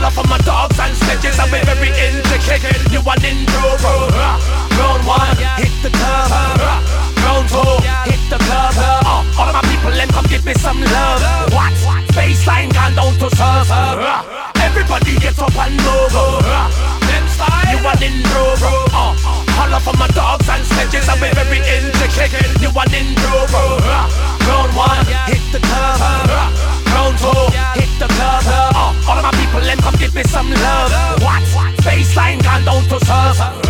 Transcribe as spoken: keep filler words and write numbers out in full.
Holla for my dogs and sledges, and we're very intricate. You want intro, bro. Round one, hit the club. Round two, hit the club. uh, All of my people, them come give me some love. What? Baseline gone down to surf. Everybody gets up and move. Them style, you want intro, bro. uh, Holla for my dogs and sledges, and we're very intricate. You want intro, bro. Round one, hit the club. Round two, hit the club. uh, All of my people, them come give me some love. What? Baseline gone down to surf.